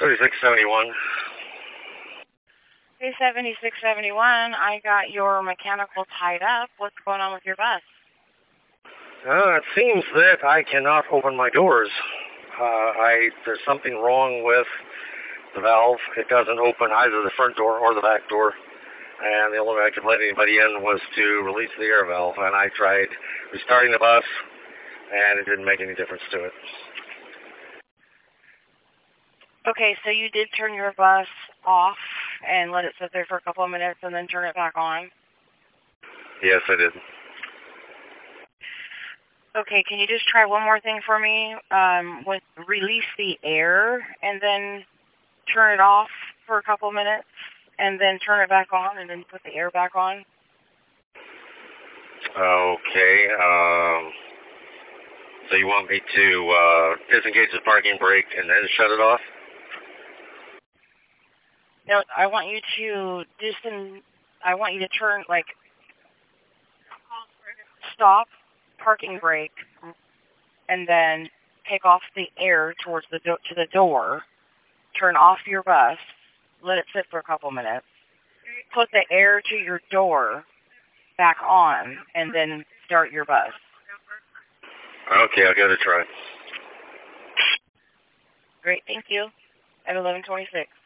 3671. Okay, 7671, I got your mechanical tied up. What's going on with your bus? It seems that I cannot open my doors. There's something wrong with the valve. It doesn't open either the front door or the back door. And the only way I could let anybody in was to release the air valve. And I tried restarting the bus, and it didn't make any difference to it. Okay, so you did turn your bus off and let it sit there for a couple of minutes and then turn it back on? Yes, I did. Okay, can you just try one more thing for me? Release the air and then turn it off for a couple of minutes and then turn it back on and then put the air back on? Okay, so you want me to disengage the parking brake and then shut it off? No, I want you to turn, stop, parking brake, and then take off the air towards to the door, turn off your bus, let it sit for a couple minutes, put the air to your door back on, and then start your bus. Okay, I'll give it a try. Great, thank you. At 11:26.